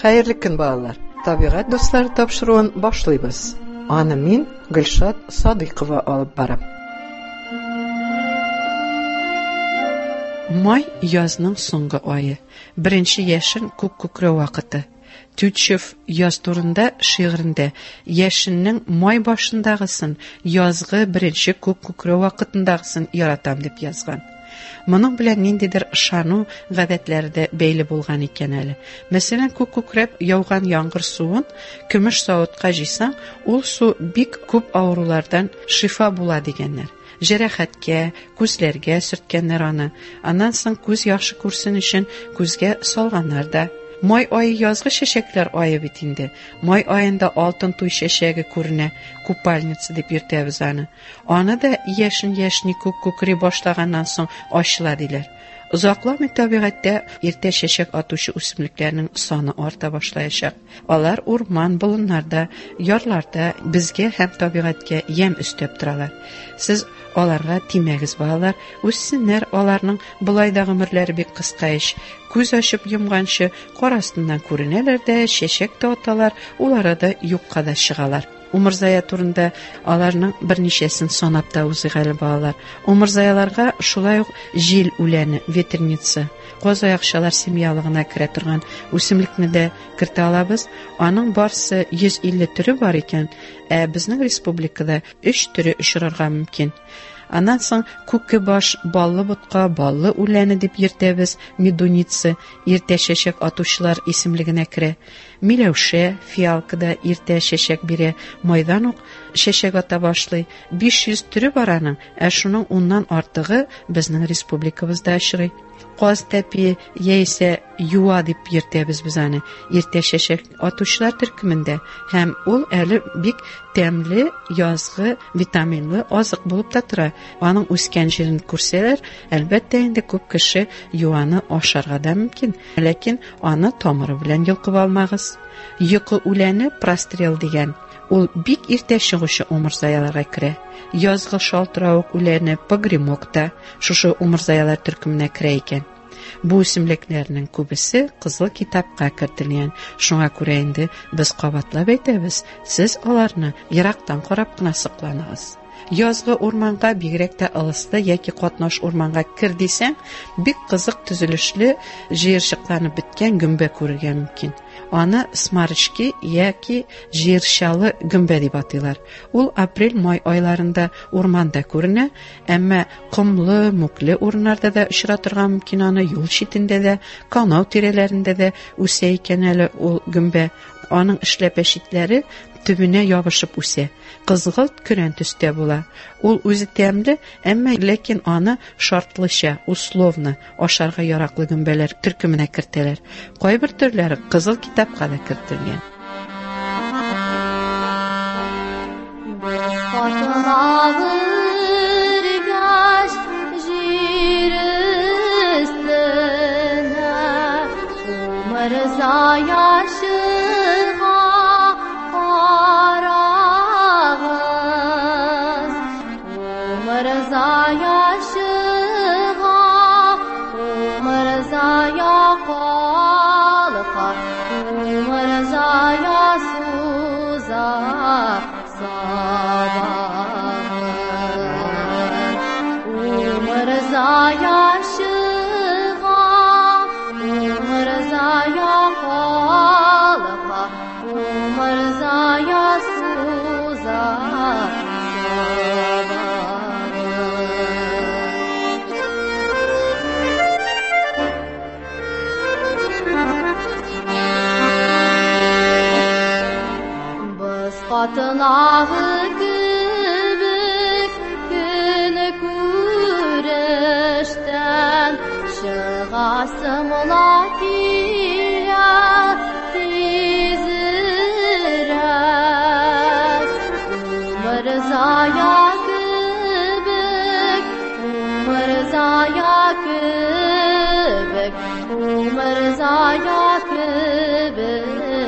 Хәерле көн балалар. Табигать дуслары тапшыруын башлыйбыз. Аны мин Гөлшат Садыйкова алып барам. Май язның соңгы айы. Беренче яшен күк күкрәү вакыты. Тютчев яз турында шигырендә яшеннең май башындагысын, язгы беренче күк күкрәү вакытындагысын яратам дип язган. Моның белән ниндидер ышану гадәтләре дә бәйле булган икән әле. Мәсәлән, күк күкрәп яуган яңгыр суын көмеш савытка җыйсаң, ул су бик күп авырулардан шифа була дигәннәр. Җәрәхәткә, күзләргә сөрткәннәр аны. Аннан соң күз яхшы күрсен өчен күзгә салганнар да. Май айы язгы чәчәкләр айы бит инде. Май аенда алтын туй чәчәге күренә, купальница дип йөртәбез аны. Аны да яшен-яшни күк күкри башлаганнан соң ачыла диләр. Узакламый табигатьтә иртә чәчәк атучы үсемлекләрнең саны арта башлаячак. Алар урман, болыннарда, ярларда безгә һәм табигатькә ямь өстәп торалар. Сез аларга тимәгез балалар, үссеннәр, аларның болай да гомерләре бик кыска ич. Күз ачып йомганчы кар астыннан күренәләр дә, чәчәк тә аталар, улары да юкка да чыгалар. Умырзая турында аларның берничәсен санап та узыйк әле балалар. Умырзаяларга шулай ук җил үләне, ветерница, козаякчалар семьялыгына керә торган үсемлекне дә кертә алабыз. Аның барысы 150 төре бар икән, ә безнең республикада 3 төре очрарга мөмкин. Аннан соң күке баш, баллы бутка, баллы үләне дип йөртәбез, медуница, иртә чәчәк атучылар исемлегенә керә. Миләүшә, фиалкада иртә чәчәк бирә, майдан ук чәчәк ата башлый. 500 төре бар аның, ә шуның 10ннан артыгы безнең республикабызда очрый. Каз тәпи яисә юа дип йөртәбез без аны. Иртә чәчәк атучылар төркемендә һәм ул әле бик тәмле, язгы, витаминлы азык булып та тора. Аның үскән җирен күрсәләр, әлбәттә инде күп кеше юаны ашарга да мөмкин, ләкин аны тамыры белән йолкып алмагыз. Йокы үләне прострел дигән. Ул бик иртә чыгучы умырзаяларга керә. Язгы шалтырауык үләне погремокта шушы умырзаялар төркеменә керә икән. Бу исемлекләрнең күбесе кызыл китапка кертелгән. Шуңа күрә инде без кабатлап әйтәбез, сез аларны ерактан карап кына сакланыгыз. Язгы урманга бигрәк тә ылыслы яки катнаш урманга кер дисәң, бик кызык төзелешле, җыерчыкланып беткән гөмбә күрергә мөмкин. Аны смарочки яки җыерчалы гөмбә дип атыйлар. Ул апрель-май айларында урманда күренә, әмма комлы, мүкле урыннарда да очратырга мөмкин аны, юл читендә дә, канау тирәләрендә дә үсә икән әле ул гөмбә. Аның эшләпә читләре төбенә ябышып үсә. Кызгылт көрән төстә була. Ул үзе тәмле, әмма ләкин аны шартлыча, условно ашарга яраклы гөмбәләр төркеменә кертәләр. Кайбер төрләре кызыл китапка да кертелгән. Atınahı kübük günü güreşten çıgasım ola kiya tizirek Umırzaya kübük, umırzaya kübük, umırzaya kübük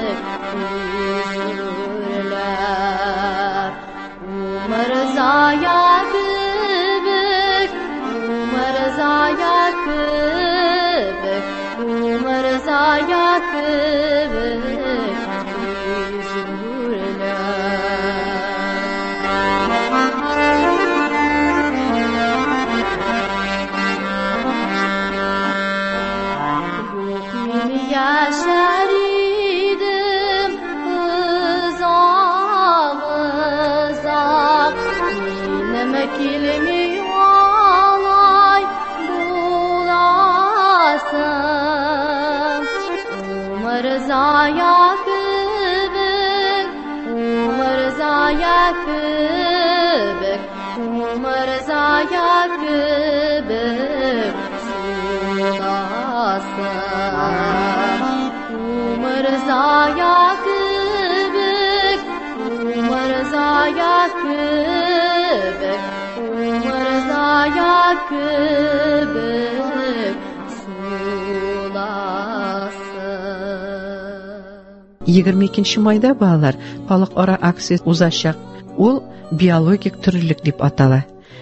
Umarzaya kübük, umarzaya kübük, umarzaya kübük alay bulasın Umar zaya kübük Umar zaya kübük Umar zaya kübük sulasın Umar zaya kübük Umar zaya kübük Umar zaya kübük sulasın 22 mayda bağlar Халыкара акция узачак. Ул биологик төрлелек дип атала.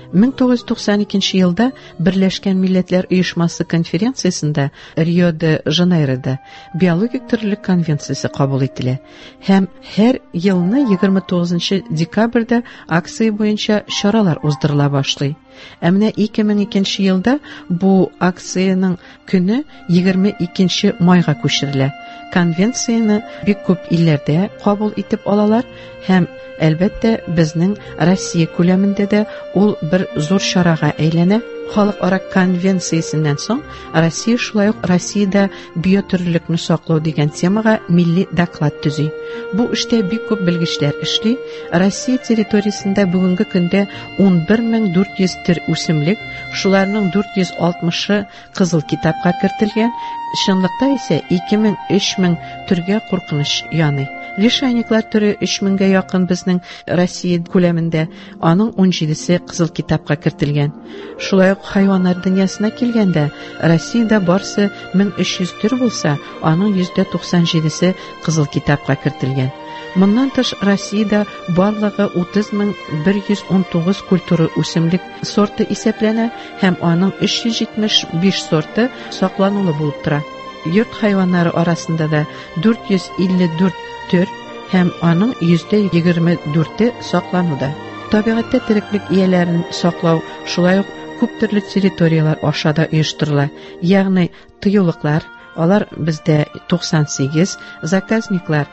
1992 елда Берләшкән Милләтләр Оешмасы конференциясендә Рио-де-Жанейрода биологик төрлелек конвенциясе кабул ителә һәм һәр елны 29 декабрьдә акция буенча чаралар уздырыла башлый. Әмма 2002 елда бу акцияның көне 22 майга күчерелә. Конвенцияны бик күп илләрдә кабул итеп алалар һәм әлбәттә безнең Россия күләмендә дә ул бер зур чарага әйләнә. Халыкара конвенциясеннән соң Россия шулай ук Россиядә биотөрлелекне саклау дигән темага милли доклад төзи. Бу эштә бик күп белгечләр эшли. Россия территориясендә бүгенге көндә 11400 төр үсемлек, шуларның 460-ы кызыл китапка кертелгән. Чынлыкта исә 2000-3000 төргә куркыныч яный. Лишайниклар түрі 3000-гә якын безнең Россия күләмендә, аның 17-се кызыл китапка кертелгән. Шулай ук хайваннар дөньясына килгәндә, Россиядә барсы 1300 төр булса, аның 97-се кызыл китапка кертелгән. Моннан тыш Россиядә барлыгы 30119 культура үсемлек сорты исәпләнә һәм аның 375 сорты сакланулы булып тора. Йорт хайваннары арасында да 454 төр һәм аның 24%-е саклануда. Табигатьтә тереклек ияләрен саклау шулай ук күп төрле территориялар аша да оештырыла. Ягъни тыюлыклар, алар бездә 98, заказниклар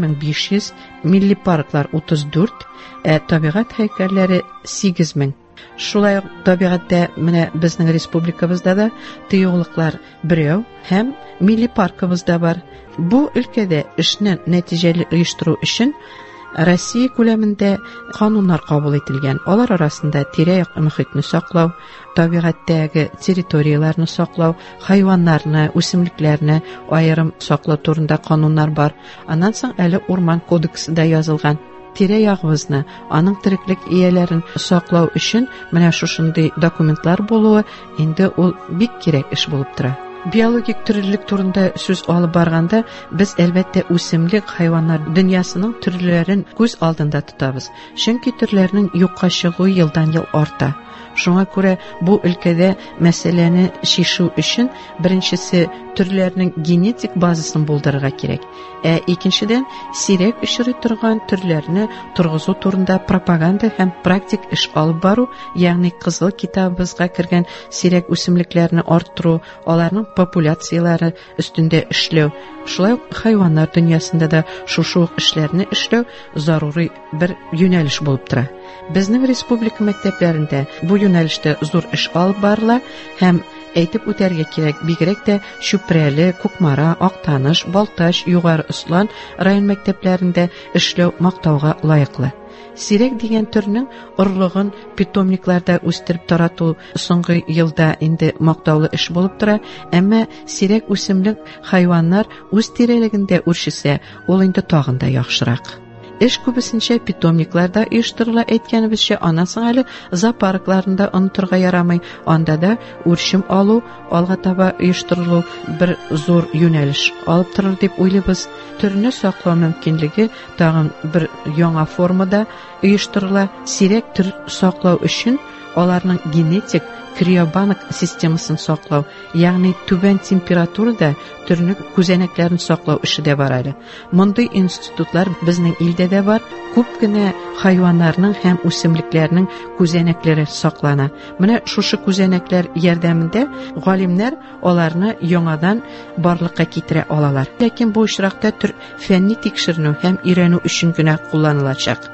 1500, милли парклар 34, табигать һәйкәлләре 8000. Шулай ук табигатьтә менә безнең республикабызда да тыюлыклар 1 һәм милли паркыбызда бар. Бу өлкәдә эшне нәтиҗәле оештыру өчен Россия күләмендә кануннар кабул ителгән. Алар арасында тирә-як мөхитне саклау, табигатьтәге территорияларны саклау, хайваннарны, үсемлекләрне аерым саклау турында кануннар бар. Аннан соң әле Урман кодексында язылган. Тирә-ягыбызны, аның тереклек ияләрен саклау өчен менә шушындый документлар булуы инде ул бик кирәк эш булып тора. Биологик төрлелек турында сүз алып барганда, без әлбәттә үсемлек хайваннар дөньясының төрләрен күз алдында тотабыз. Чөнки төрләрнең юкка чыгуы елдан-ел арта. Шуңа күрә бу өлкәдә мәсьәләне шишу өчен беренчесе төрләрнең генетик базасын булдырырга кирәк. Икенчедән, сирәк очрый торган төрләрне торгызу турында пропаганда һәм практик эш алып бару, ягъни кызыл китабыбызга кергән сирәк үсемлекләрне арттыру, аларның популяциялары өстендә эшләү. Шулай ук хайваннар дөньясында да шушы эшләрне эшләү зарури бер юнәлеш булып тора. Безнең республика мәктәпләрендә бу юнәлештә зур эш алып барыла һәм әйтеп үтәргә кирәк, бигрәк тә Чүпрәле, Кукмара, Актаныш, Балтач, Югары Услан район мәктәпләрендә эшләү мактауга лаеклы. Сирәк дигән төрнең орлыгын питомникларда үстереп тарату соңгы елда инде мактаулы эш булып тора, әмма сирәк үсемлек хайваннар үз тирәлегендә үрчесә, ул инде тагын да яхшырак. Эш күбесенчә питомникларда оештырыла әйткәнебезчә, аннан соң әле зоопаркларында онытырга ярамый. Анда да үрчем алу, алга таба оештырылу бер зур юнәлеш алып торыр дип уйлыйбыз. Төрне саклау мөмкинлеге тагын бер яңа формада оештырыла. Сирәк төр саклау өчен аларның генетик криобанк системасын саклау, ягъни түбән температурада төрне күзәнәкләрен саклау эше дә бар әле. Мондый институтлар безнең илдә дә бар. Күп кенә хайваннарның һәм үсемлекләрнең күзәнәкләре саклана. Менә шушы күзәнәкләр ярдәмендә галимнәр аларны яңадан барлыкка китерә алалар. Ләкин бу очракта төр фәнни тикшеренү һәм өйрәнү өчен генә кулланылачак.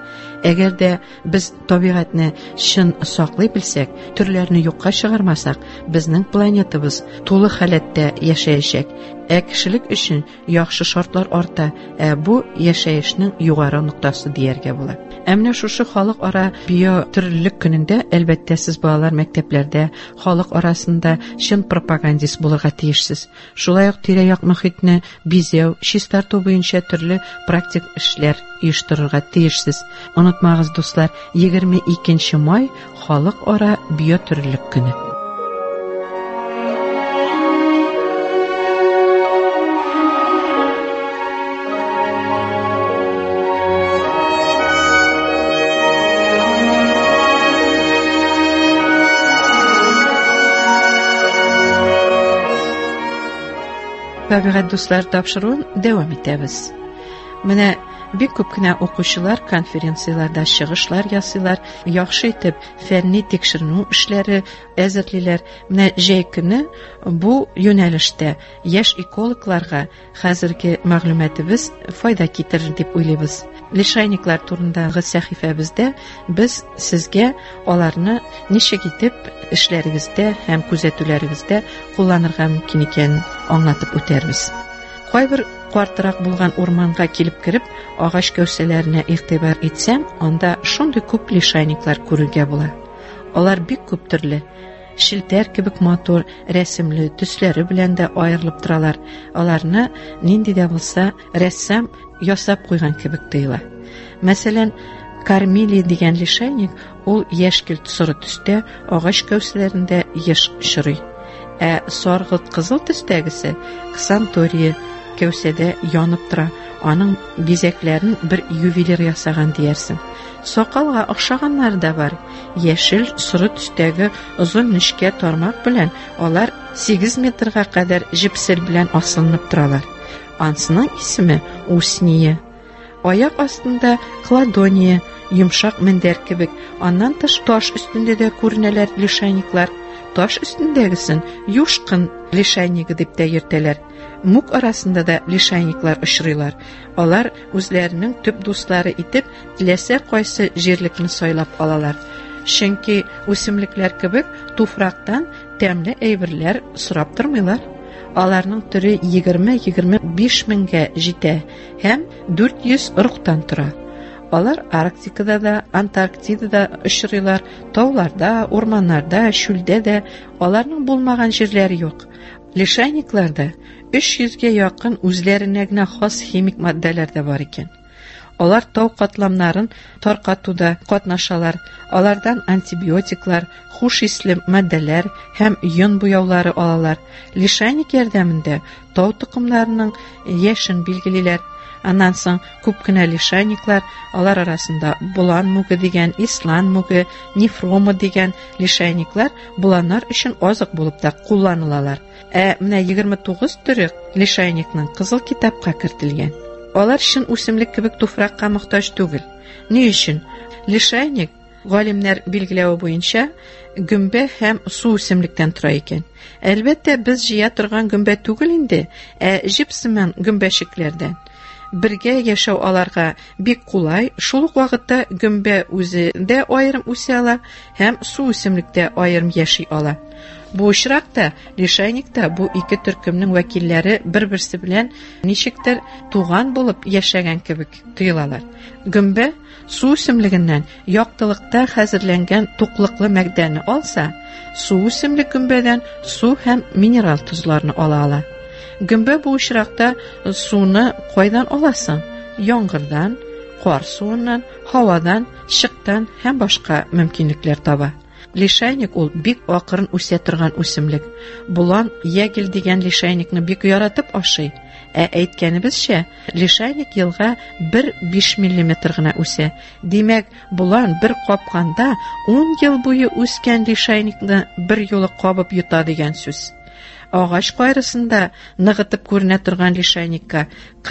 Әгәр дә без табигатьне шын саклый белсәк, төрләрне юкка чыгармасак, безнең планетабыз тулы халәттә яшәячәк. Кешелек өчен яхшы шартлар арта, бу яшәешнең югары ноктасы дияргә була. Менә шушы халыкара биотөрлелек көнендә, әлбәттә, сез балалар мәктәпләрдә халык арасында шын пропагандист булырга тиешсез. Шулай ук тирә-як мөхитне бизәү, чистарту буенча төрле практик эшләр оештырырга тиешсез. Онытмагыз, дуслар, 22 май халыкара биотөрлелек көне. Табигать дуслар тапшыруын дәвам итәбез. Менә бик күп кенә укучылар конференцияларда чыгышлар ясыйлар, яхшы итеп фәнни тикшеренү эшләре әзерлиләр. Менә җәй көне бу юнәлештә яшь экологларга хәзерге мәгълүматыбыз файда китерер дип уйлыйбыз. Лишайниклар турындагы сәхифәбездә без сезгә аларны ничек итеп эшләрегездә һәм күзәтүләрегездә кулланырга мөмкин икәнен аңлатып үтәрбез. Кайбер картырак булган урманга килеп кереп, агач кәүсәләренә игътибар итсәң, анда шундый күп лишайниклар күрергә була. Алар бик күп төрле, шилтәр кебек матур, рәсемле төсләре белән дә аерылып торалар. Аларны нинди дә булса рәссам ясап куйган кебек тоела. Мәсәлән, кармили дигән лишайник, ул яшькелт соры төстә, агач кәүсәләрендә еш чырый. Саргылт кызыл төстәгесе ксантория кәүсәдә янып тора. Аның бизәкләрен бер ювелир ясаган диярсең. Сакалга охшаганнары да бар. Яшел соры төстәге озын нечкә тармак белән алар 8 метрга кадәр җипсел белән асылынып торалар. Ансының исеме усния. Аяк астында кладония, йомшак мендәр кебек. Аннан тыш таш өстендә дә күренәләр лишайниклар. Таш өстендәгесен юшкын лишайнигы дип тә йөртәләр. Мук арасында да лишайниклар очрыйлар. Алар үзләренең төп дуслары итеп теләсә кайсы җирлекне сайлап алалар. Чөнки үсемлекләр кебек туфрактан тәмле әйберләр сорап тормыйлар. Аларның төре 20-25 меңгә җитә һәм 400 ырыктан тора. Алар Арктикада да, Антарктидада очрыйлар, тауларда, урманнарда, чүлдә дә, аларның булмаган җирләре юк. Лишайникларда 300-гә якын үзләренә генә хас химик матдәләр дә бар икән. Алар тау катламнарын таркатуда катнашалар. Алардан антибиотиклар, хуш исле матдәләр һәм йон буяулары алалар. Лишайник ярдәмендә тау тукымнарының яшен билгелиләр. Аннан соң күп кенә лишайниклар, алар арасында булан мугы дигән, ислан мугы, нефрома дигән лишайниклар буланнар өчен азык булып та кулланылалар. Менә 29 төрек лишайникның кызыл китапка кертелгән. Алар шын үсемлек кебек туфракка мохтаҗ түгел. Ни өчен? Лишайник, галимнәр билгеләүе буенча, гөмбә һәм су үсемлектән тора икән. Әлбәттә, без җыя торган гөмбә түгел инде, җипсыман гөмбәшекләрдән. Бергә яшәү аларга бик кулай, шул ук вакытта гөмбә үзе дә аерым үсә ала һәм су үсемлектә аерым яши ала. Бу очракта лишайникта бу ике төркемнең вәкилләре бер-берсе белән ничектер туган булып яшәгән кебек тоелалар. Гөмбә су үсемлегеннән яктылыкта хәзерләнгән туклыклы мәгдәне алса, су үсемлек гөмбәдән су һәм минерал тузларны ала. Гөмбә бу очракта суны кайдан аласың? Яңгырдан, кар суыннан, һавадан, чыктан һәм башка мөмкинлекләр таба. Лишайник ул бик акырын үсә торган үсемлек. Булан ягел дигән лишайникны бик яратып ашый. Әйткәнебезчә, лишайник елга 1-5 мм гына үсә. Димәк, булан бер капканда 10 ел буе үскән лишайникны бер юлы кабып юта дигән сүз. Агач кайрысында ныгытып күренә торган лишайникка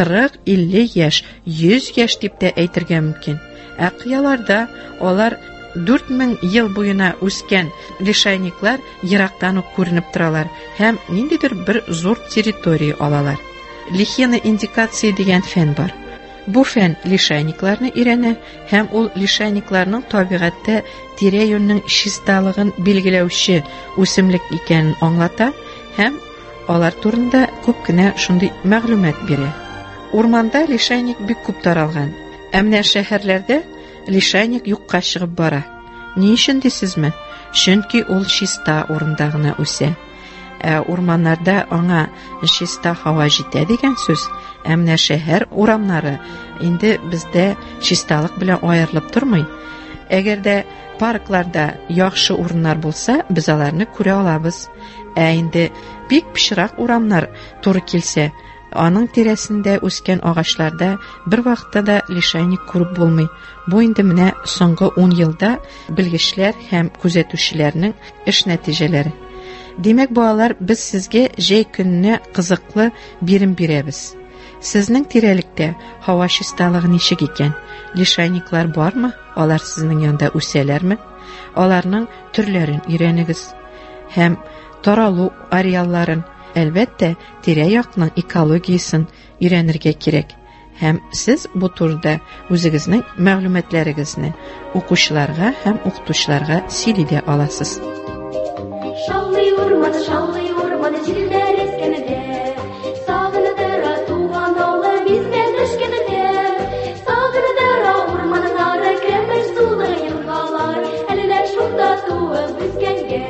40-50 яшь, 100 яшь дип тә әйтергә мөмкин. Кыяларда алар 4000 ел буена үскән лишайниклар ерактан ук күренеп торалар һәм ниндидер бер зур территория алалар. Лихена индикация дигән фән бар. Бу фән лишайникларны өйрәнә һәм ул лишайникларның табигатьтә тирә-юньнең чисталыгын билгеләүче үсемлек икәнен аңлата һәм алар турында күп кенә шундый мәгълүмат бирә. Урманда лишайник бик күп таралган. Әмма шәһәрләрдә лишайник юкка чыгып бара. Ни өчен дисезме? Чөнки ул чиста урында гына үсә. Урманнарда аңа чиста һава җитә дигән сүз. Әмма шәһәр урамнары инде бездә чисталык белән аерылып тормый. Әгәр дә паркларда яхшы урыннар булса, без аларны күрә алабыз. Инде бик пычрак урамнар туры килсә, аның тирәсендә үскән агачларда бер вакытта да лишайник күреп булмый. Бу инде менә соңгы 10 елда белгечләр һәм күзәтүчеләрнең эш нәтиҗәләре. Димәк, балалар, без сезгә җәй көнне кызыклы бирем бирәбез. Сезнең тирәлектә һава чисталыгы ничек икән? Лишайниклар бармы? Алар сезнең янда үсәләрме? Аларның төрләрен өйрәнегез һәм таралу ареалларын, әлбәттә, тирә-якның экологиясын өйрәнергә кирәк. Һәм сез бу турыда үзегезнең мәгълүматларыгызны укучыларга һәм укытучыларга сөйләй аласыз. Шаллый урман, җилләр искәнедә, сагынадыра туган авыл бездән төшкәнедә, сагынадыра урманнары кемеш сулы елгалар, әллә шунда туып үскәнгә.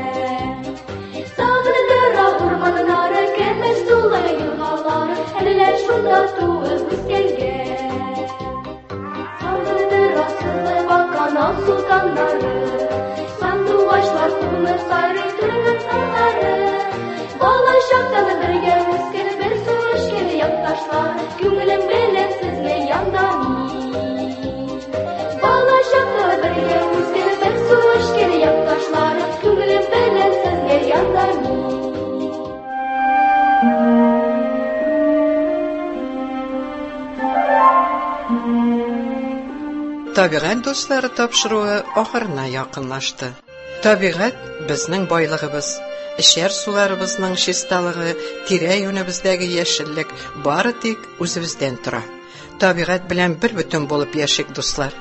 Сагынадыра урманнары кемеш сулы елгалар, әллә шунда туып үскәнгә. Сагынадыра сырлы бакан султаннары, сандугачлар күмер сары түргән сандары. Бала чактан бергә үскән бер су эчкән якташлар, күңелем белән сезне янда мин. Бала чактан бергә үскән бер су эчкән якташлар, күңелем белән сезне янда мин. Табигать дуслары тапшыруы ахырына якынлашты. Табигать безнең байлыгыбыз, эшәр суларыбызның чисталыгы, тирә-юнебездәге яшеллек бары тик үзебездән тора. Табигать белән бер бүтән булып яшик, дуслар.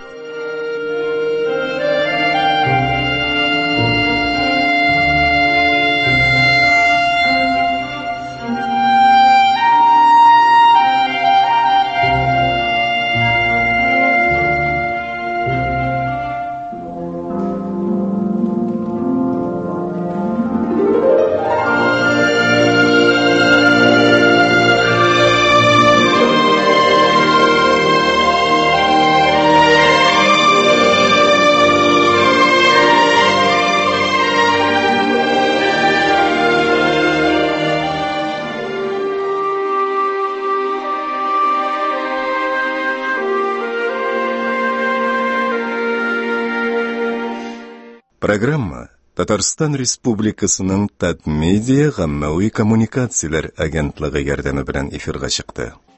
Программа Татарстан Республикасының Татмедиа гаммәви коммуникацияләр агентлыгы ярдәме белән эфирга чыкты.